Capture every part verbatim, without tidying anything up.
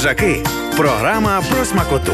Їжаки. Програма про смакоту.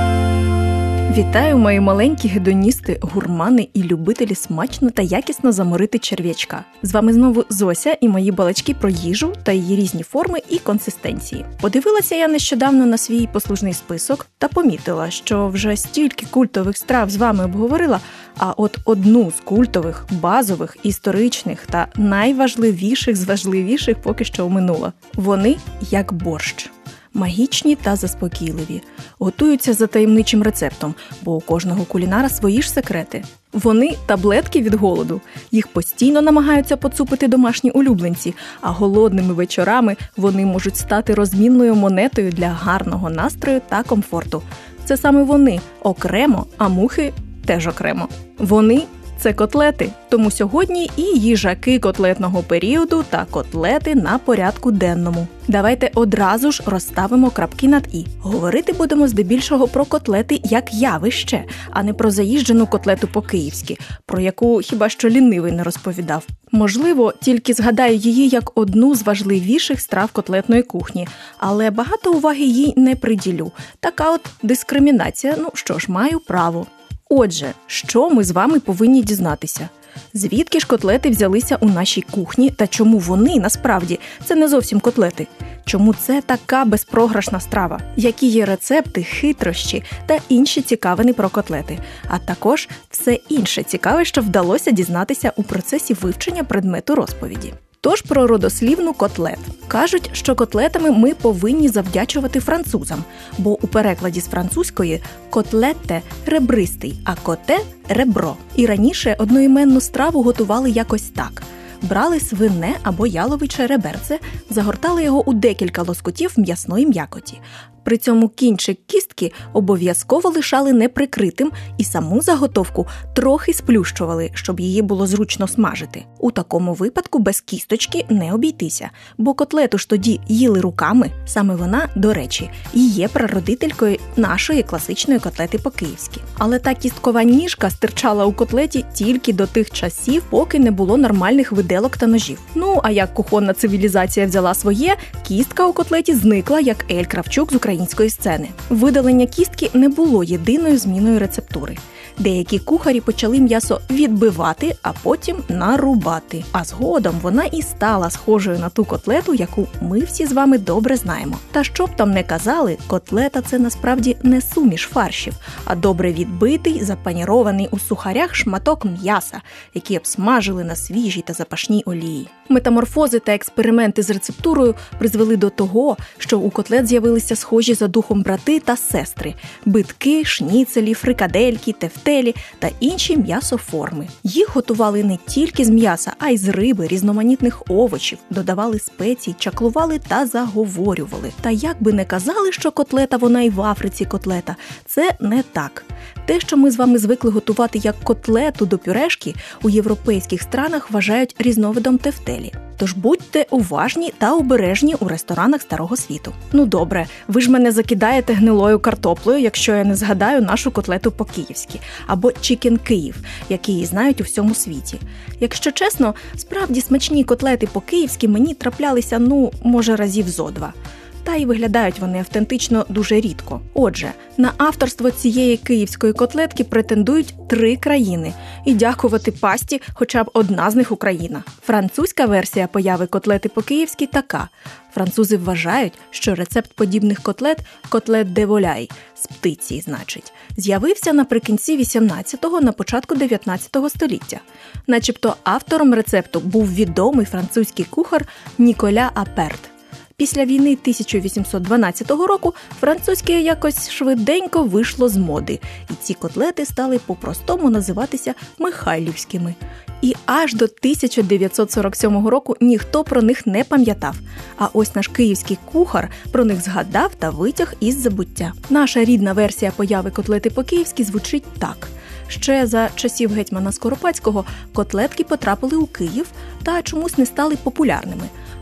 Вітаю, мої маленькі гедоністи, гурмани і любителі смачно та якісно заморити черв'ячка. З вами знову Зося і мої балачки про їжу та її різні форми і консистенції. Подивилася я нещодавно на свій послужний список та помітила, що вже стільки культових страв з вами обговорила, а от одну з культових, базових, історичних та найважливіших з важливіших поки що оминула. Вони як борщ. Магічні та заспокійливі. Готуються за таємничим рецептом, бо у кожного кулінара свої ж секрети. Вони – таблетки від голоду. Їх постійно намагаються поцупити домашні улюбленці, а голодними вечорами вони можуть стати розмінною монетою для гарного настрою та комфорту. Це саме вони окремо, а мухи теж окремо. Вони – це котлети, тому сьогодні і їжаки котлетного періоду та котлети на порядку денному. Давайте одразу ж розставимо крапки над «і». Говорити будемо здебільшого про котлети як явище, а не про заїжджену котлету по-київськи, про яку хіба що лінивий не розповідав. Можливо, тільки згадаю її як одну з важливіших страв котлетної кухні, але багато уваги їй не приділю. Така от дискримінація, ну що ж, маю право. Отже, що ми з вами повинні дізнатися? Звідки ж котлети взялися у нашій кухні та чому вони, насправді, це не зовсім котлети? Чому це така безпрограшна страва? Які є рецепти, хитрощі та інші цікавини про котлети? А також все інше цікаве, що вдалося дізнатися у процесі вивчення предмету розповіді. Тож про родослівну котлет. Кажуть, що котлетами ми повинні завдячувати французам, бо у перекладі з французької котлетте – ребристий, а коте – ребро. І раніше одноіменну страву готували якось так. Брали свине або яловиче реберце, загортали його у декілька лоскутів м'ясної м'якоті. При цьому кінчик кістки обов'язково лишали неприкритим і саму заготовку трохи сплющували, щоб її було зручно смажити. У такому випадку без кісточки не обійтися, бо котлету ж тоді їли руками, саме вона, до речі, і є прародителькою нашої класичної котлети по-київськи. Але та кісткова ніжка стирчала у котлеті тільки до тих часів, поки не було нормальних виделок та ножів. Ну, а як кухонна цивілізація взяла своє, кістка у котлеті зникла, як Ель Кравчук з української сцени. Видалення кістки не було єдиною зміною рецептури. Деякі кухарі почали м'ясо відбивати, а потім нарубати. А згодом вона і стала схожою на ту котлету, яку ми всі з вами добре знаємо. Та що б там не казали, котлета – це насправді не суміш фаршів, а добре відбитий, запанірований у сухарях шматок м'яса, який обсмажили на свіжій та запашній олії. Метаморфози та експерименти з рецептурою призвели до того, що у котлет з'явилися схожі за духом брати та сестри – битки, шніцелі, фрикадельки, тефтелі та інші м'ясоформи. Їх готували не тільки з м'яса, а й з риби, різноманітних овочів, додавали спецій, чаклували та заговорювали. Та як би не казали, що котлета вона і в Африці котлета, це не так. Те, що ми з вами звикли готувати як котлету до пюрешки, у європейських странах вважають різновидом тефтелі. Тож будьте уважні та обережні у ресторанах Старого світу. Ну добре, ви ж мене закидаєте гнилою картоплею, якщо я не згадаю нашу котлету по-київськи, або чікен Київ, який її знають у всьому світі. Якщо чесно, справді смачні котлети по-київськи мені траплялися, ну, може, разів зо два. Та й виглядають вони автентично дуже рідко. Отже, на авторство цієї київської котлетки претендують три країни. І дякувати пасті, хоча б одна з них Україна. Французька версія появи котлети по-київськи така. Французи вважають, що рецепт подібних котлет – котлет де воляй, з птиці, значить, з'явився наприкінці вісімнадцятого, на початку дев'ятнадцятого століття. Начебто автором рецепту був відомий французький кухар Ніколя Аперт. Після війни тисяча вісімсот дванадцятого року французьке якось швиденько вийшло з моди, і ці котлети стали по-простому називатися михайлівськими. І аж до тисяча дев'ятсот сорок сьомого року ніхто про них не пам'ятав. А ось наш київський кухар про них згадав та витяг із забуття. Наша рідна версія появи котлети по-київськи звучить так. Ще за часів гетьмана Скоропадського котлетки потрапили у Київ та чомусь не стали популярними.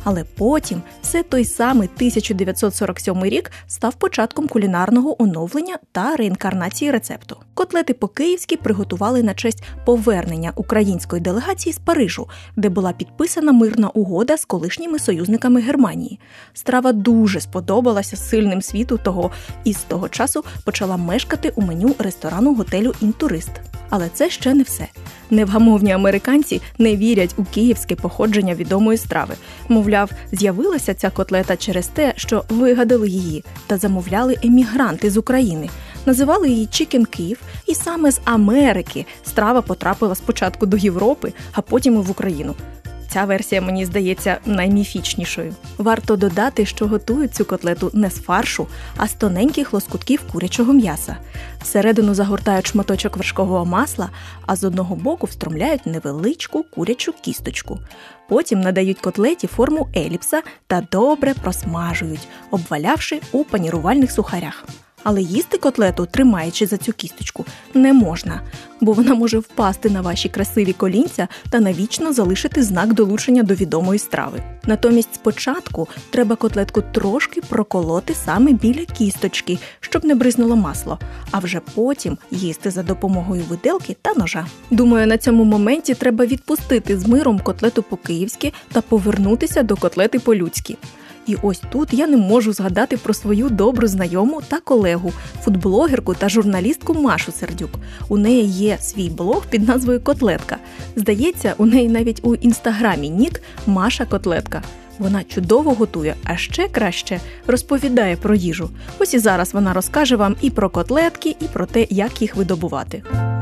Але потім все той самий тисяча дев'ятсот сорок сьомий рік став початком кулінарного оновлення та реінкарнації рецепту. Котлети по-київськи приготували на честь повернення української делегації з Парижу, де була підписана мирна угода з колишніми союзниками Германії. Страва дуже сподобалася сильним світу того і з того часу почала мешкати у меню ресторану готелю «Інтурист». Але це ще не все. Невгамовні американці не вірять у київське походження відомої страви. Мовляв, з'явилася ця котлета через те, що вигадали її та замовляли емігранти з України. Називали її «Чікен Київ», і саме з Америки страва потрапила спочатку до Європи, а потім і в Україну. Ця версія, мені здається, найміфічнішою. Варто додати, що готують цю котлету не з фаршу, а з тоненьких лоскутків курячого м'яса. Всередину загортають шматочок вершкового масла, а з одного боку встромляють невеличку курячу кісточку. Потім надають котлеті форму еліпса та добре просмажують, обвалявши у панірувальних сухарях. Але їсти котлету, тримаючи за цю кісточку, не можна, бо вона може впасти на ваші красиві колінця та навічно залишити знак долучення до відомої страви. Натомість спочатку треба котлетку трошки проколоти саме біля кісточки, щоб не бризнуло масло, а вже потім їсти за допомогою виделки та ножа. Думаю, на цьому моменті треба відпустити з миром котлету по-київськи та повернутися до котлети по-людськи. І ось тут я не можу згадати про свою добру знайому та колегу, фудблогерку та журналістку Машу Сердюк. У неї є свій блог під назвою «Котлетка». Здається, у неї навіть у інстаграмі нік «Маша Котлетка». Вона чудово готує, а ще краще розповідає про їжу. Ось і зараз вона розкаже вам і про котлетки, і про те, як їх видобувати.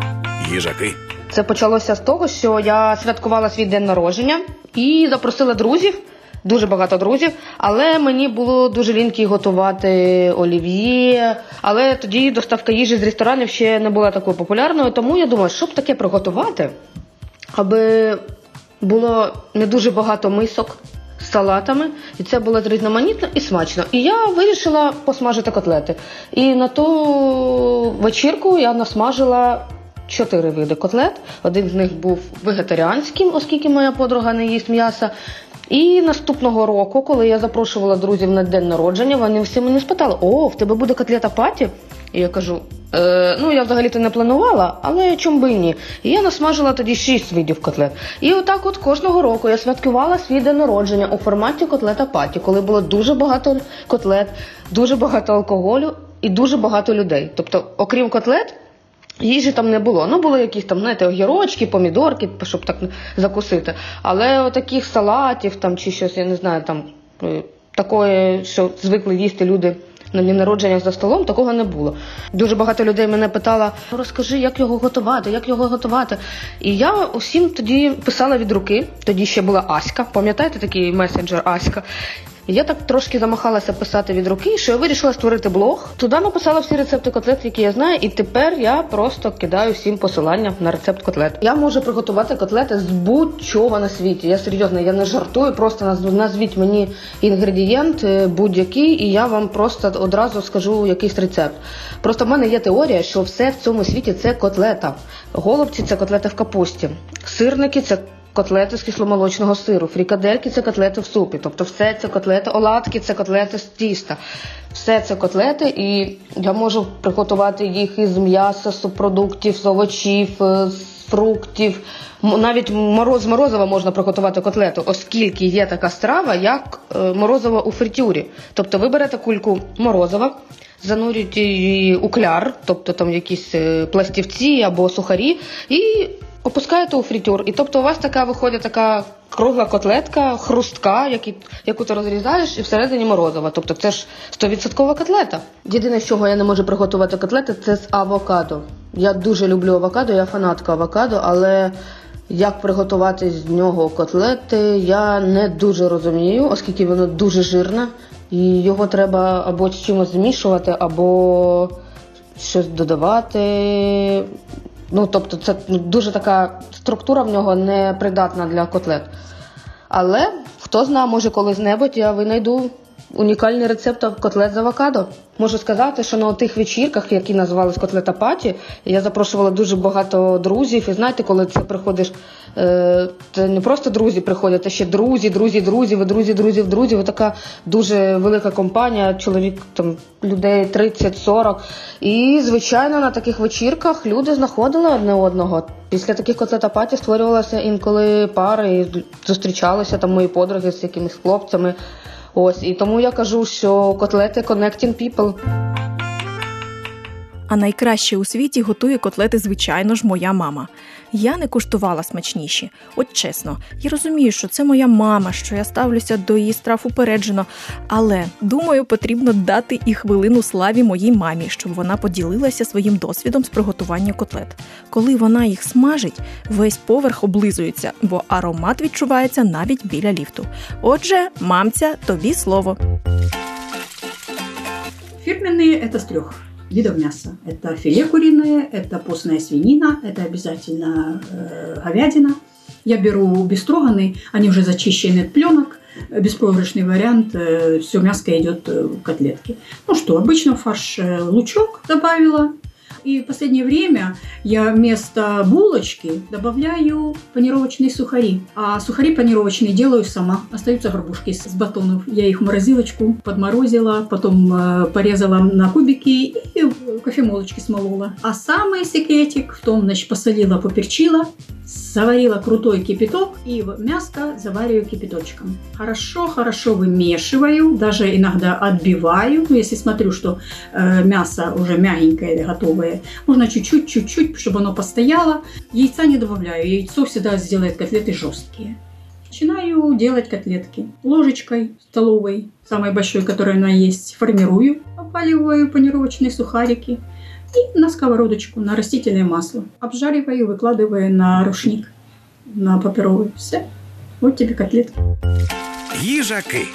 Їжаки. Це почалося з того, що я святкувала свій день народження і запросила друзів. Дуже багато друзів, але мені було дуже ліньки готувати олів'є, але тоді доставка їжі з ресторанів ще не була такою популярною, тому я думала, що б таке приготувати, аби було не дуже багато мисок з салатами, і це було різноманітно і смачно. І я вирішила посмажити котлети. І на ту вечірку я насмажила чотири види котлет. Один з них був вегетаріанським, оскільки моя подруга не їсть м'яса. І наступного року, коли я запрошувала друзів на день народження, вони всі мене спитали: «О, в тебе буде котлета паті?» І я кажу, е, ну я взагалі-то не планувала, але чому би і ні. І я насмажила тоді шість видів котлет. І отак от кожного року я святкувала свій день народження у форматі котлета паті, коли було дуже багато котлет, дуже багато алкоголю і дуже багато людей. Тобто, окрім котлет, їжі там не було. Ну, були якісь там, знаєте, огірочки, помідорки, щоб так закусити. Але таких салатів там чи щось, я не знаю, там такої, що звикли їсти люди на дні народження за столом, такого не було. Дуже багато людей мене питало: розкажи, як його готувати, як його готувати. І я усім тоді писала від руки. Тоді ще була Аська, пам'ятаєте такий месенджер Аська? І я так трошки замахалася писати від руки, що я вирішила створити блог. Туди написала всі рецепти котлет, які я знаю, і тепер я просто кидаю всім посилання на рецепт котлет. Я можу приготувати котлети з будь-чого на світі. Я серйозно, я не жартую, просто назвіть мені інгредієнт будь-який, і я вам просто одразу скажу якийсь рецепт. Просто в мене є теорія, що все в цьому світі – це котлета. Голубці – це котлети в капусті, сирники – це котлети з кисломолочного сиру, фрикадельки – це котлети в супі, тобто все це котлети, оладки – це котлети з тіста. Все це котлети, і я можу приготувати їх із м'яса, з субпродуктів, з овочів, з фруктів. Навіть мороз, з морозива можна приготувати котлету, оскільки є така страва, як морозиво у фритюрі. Тобто ви берете кульку морозива, занурюєте її у кляр, тобто там якісь пластівці або сухарі, і опускаєте у фритюр. І тобто у вас така виходить така кругла котлетка, хрустка, які, яку ти розрізаєш, і всередині морозива. Тобто це ж сто відсотків котлета. Єдине, з чого я не можу приготувати котлети, це з авокадо. Я дуже люблю авокадо, я фанатка авокадо, але як приготувати з нього котлети, я не дуже розумію, оскільки воно дуже жирне, і його треба або з чимось змішувати, або щось додавати. Ну, тобто це дуже така структура в нього непридатна для котлет. Але, хто знає, може колись-небудь я винайду унікальний рецепт котлет з авокадо. Можу сказати, що на тих вечірках, які називались котлета паті, я запрошувала дуже багато друзів. І знаєте, коли це приходиш, е, це не просто друзі приходять, а ще друзі, друзі, друзі, ви друзі, друзів, друзів. І така дуже велика компанія, чоловік, там, людей тридцять-сорок. І, звичайно, на таких вечірках люди знаходили одне одного. Після таких котлета паті створювалися інколи пари, і зустрічалися там мої подруги з якимись хлопцями. Ось, і тому я кажу, що котлети connecting people. А найкраще у світі готує котлети, звичайно ж, моя мама. Я не куштувала смачніші. От чесно, я розумію, що це моя мама, що я ставлюся до її страв упереджено, але, думаю, потрібно дати і хвилину славі моїй мамі, щоб вона поділилася своїм досвідом з приготування котлет. Коли вона їх смажить, весь поверх облизується, бо аромат відчувається навіть біля ліфту. Отже, мамця, тобі слово. Фирменные – это с трех видов мяса. Это филе куриное, это постная свинина, это обязательно э, говядина. Я беру бестроганный, они уже зачищены от пленок, беспроигрышный вариант, э, все мяско идет в котлетки. Ну что, обычно в фарш лучок добавила. И в последнее время я вместо булочки добавляю панировочные сухари. А сухари панировочные делаю сама. Остаются горбушки с батонов. Я их в морозилочку подморозила, потом э, порезала на кубики и в кофемолочке смолола. А самый секретик в том, значит, посолила, поперчила, заварила крутой кипяток и в мяско завариваю кипяточком. Хорошо-хорошо вымешиваю, даже иногда отбиваю. Ну, если смотрю, что э, мясо уже мягенькое, готовое, можно чуть-чуть, чуть-чуть, чтобы оно постояло. Яйца не добавляю, яйцо всегда сделает котлеты жесткие. Начинаю делать котлетки ложечкой столовой, самой большой, которая у меня есть, формирую, опаливаю панировочные сухарики и на сковородочку, на растительное масло. Обжариваю, выкладываю на рушник, на паперовый. Все, вот тебе котлетки. Їжаки.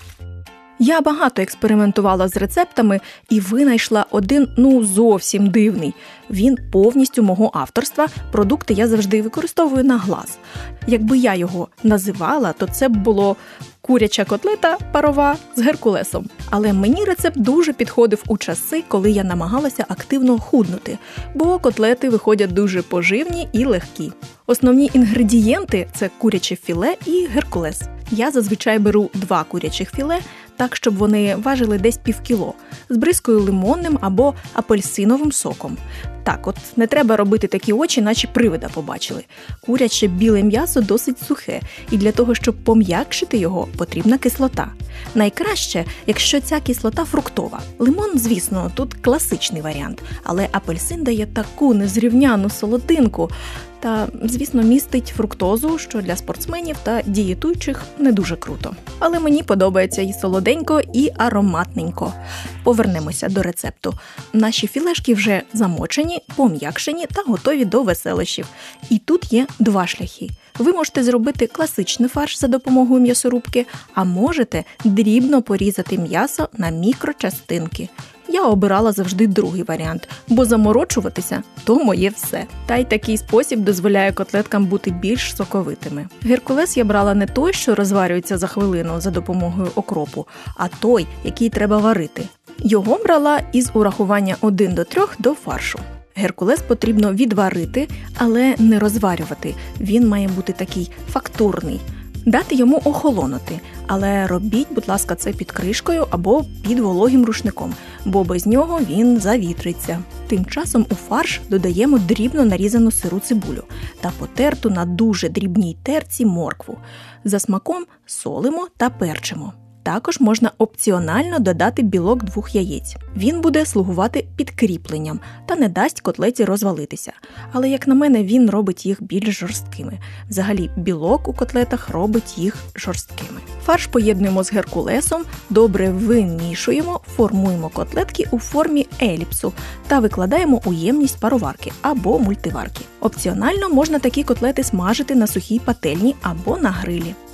Я багато експериментувала з рецептами і винайшла один, ну, зовсім дивний. Він повністю мого авторства, продукти я завжди використовую на глаз. Якби я його називала, то це б було куряча котлета парова з геркулесом. Але мені рецепт дуже підходив у часи, коли я намагалася активно худнути, бо котлети виходять дуже поживні і легкі. Основні інгредієнти – це куряче філе і геркулес. Я зазвичай беру два курячих філе, так, щоб вони важили десь півкіло, збризкую лимонним або апельсиновим соком. Так, от не треба робити такі очі, наче привида побачили. Куряче біле м'ясо досить сухе, і для того, щоб пом'якшити його, потрібна кислота. Найкраще, якщо ця кислота фруктова. Лимон, звісно, тут класичний варіант, але апельсин дає таку незрівняну солодинку та, звісно, містить фруктозу, що для спортсменів та дієтуючих не дуже круто. Але мені подобається і солоденько, і ароматненько. Повернемося до рецепту. Наші філешки вже замочені, пом'якшені та готові до веселощів. І тут є два шляхи. Ви можете зробити класичний фарш за допомогою м'ясорубки, а можете дрібно порізати м'ясо на мікрочастинки. Я обирала завжди другий варіант, бо заморочуватися – то моє все. Та й такий спосіб дозволяє котлеткам бути більш соковитими. Геркулес я брала не той, що розварюється за хвилину за допомогою окропу, а той, який треба варити. Його брала із урахування один до трьох до фаршу. Геркулес потрібно відварити, але не розварювати. Він має бути такий фактурний. Дати йому охолонути, але робіть, будь ласка, це під кришкою або під вологим рушником, бо без нього він завітриться. Тим часом у фарш додаємо дрібно нарізану сиру цибулю та потерту на дуже дрібній терці моркву. За смаком солимо та перчимо. Також можна опціонально додати білок двох яєць. Він буде слугувати підкріпленням та не дасть котлеті розвалитися. Але, як на мене, він робить їх більш жорсткими. Взагалі, білок у котлетах робить їх жорсткими. Фарш поєднуємо з геркулесом, добре вимішуємо, формуємо котлетки у формі еліпсу та викладаємо у ємність пароварки або мультиварки. Опціонально можна такі котлети смажити на сухій пательні або на грилі.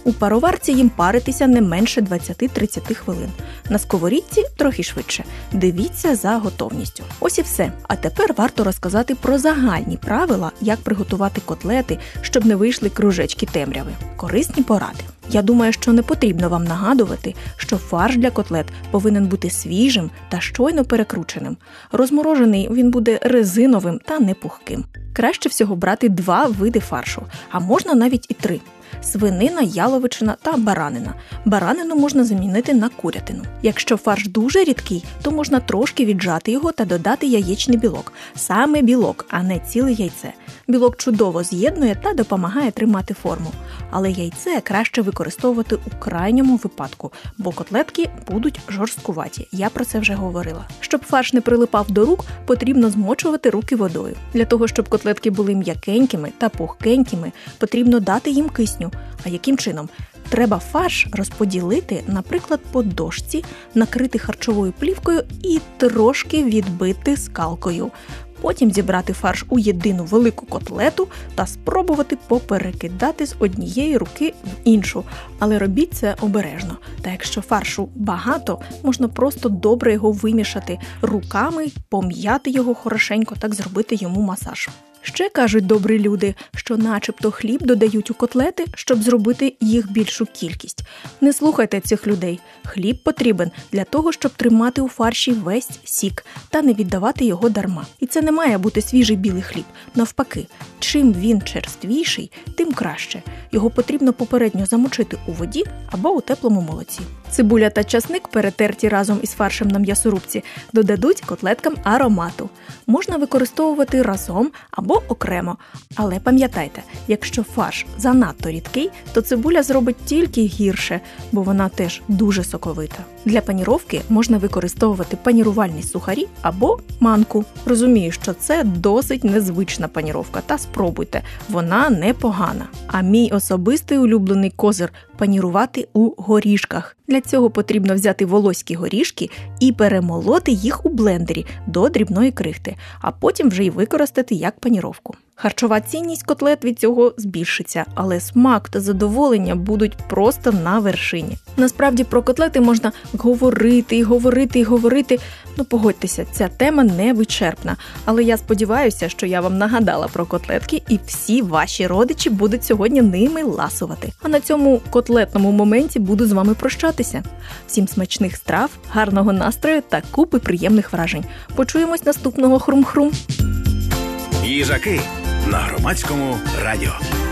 У пароварці їм паритися не менше двадцять-тридцять хвилин. На сковорідці трохи швидше. Дивіться за готовністю. Ось і все. А тепер варто розказати про загальні правила, як приготувати котлети, щоб не вийшли кружечки темряви. Корисні поради. Я думаю, що не потрібно вам нагадувати, що фарш для котлет повинен бути свіжим та щойно перекрученим. Розморожений він буде резиновим та не пухким. Краще всього брати два види фаршу, а можна навіть і три. Свинина, яловичина та баранина. Баранину можна замінити на курятину. Якщо фарш дуже рідкий, то можна трошки віджати його та додати яєчний білок. Саме білок, а не ціле яйце. Білок чудово з'єднує та допомагає тримати форму. Але яйце краще використовувати у крайньому випадку, бо котлетки будуть жорсткуваті. Я про це вже говорила. Щоб фарш не прилипав до рук, потрібно змочувати руки водою. Для того, щоб котлетки були м'якенькими та пухкенькими, потрібно дати їм кисню. А яким чином? Треба фарш розподілити, наприклад, по дошці, накрити харчовою плівкою і трошки відбити скалкою. Потім зібрати фарш у єдину велику котлету та спробувати поперекидати з однієї руки в іншу. Але робіть це обережно. Та якщо фаршу багато, можна просто добре його вимішати руками, пом'яти його хорошенько, так зробити йому масаж. Ще кажуть добрі люди, що начебто хліб додають у котлети, щоб зробити їх більшу кількість. Не слухайте цих людей. Хліб потрібен для того, щоб тримати у фарші весь сік та не віддавати його дарма. І це не має бути свіжий білий хліб. Навпаки, чим він черствіший, тим краще. Його потрібно попередньо замочити у воді або у теплому молоці. Цибуля та часник, перетерті разом із фаршем на м'ясорубці, додадуть котлеткам аромату. Можна використовувати разом або окремо. Але пам'ятайте, якщо фарш занадто рідкий, то цибуля зробить тільки гірше, бо вона теж дуже соковита. Для паніровки можна використовувати панірувальні сухарі або манку. Розумію, що це досить незвична паніровка, та спробуйте, вона непогана. А мій особистий улюблений козир – панірувати у горішках. Для цього потрібно взяти волоські горішки і перемолоти їх у блендері до дрібної крихти, а потім вже й використати як паніровку. Харчова цінність котлет від цього збільшиться, але смак та задоволення будуть просто на вершині. Насправді про котлети можна говорити і говорити і говорити. Ну погодьтеся, ця тема не вичерпна. Але я сподіваюся, що я вам нагадала про котлетки і всі ваші родичі будуть сьогодні ними ласувати. А на цьому котлетному моменті буду з вами прощатися. Всім смачних страв, гарного настрою та купи приємних вражень. Почуємось наступного хрум-хрум. Їжаки на Громадському радіо.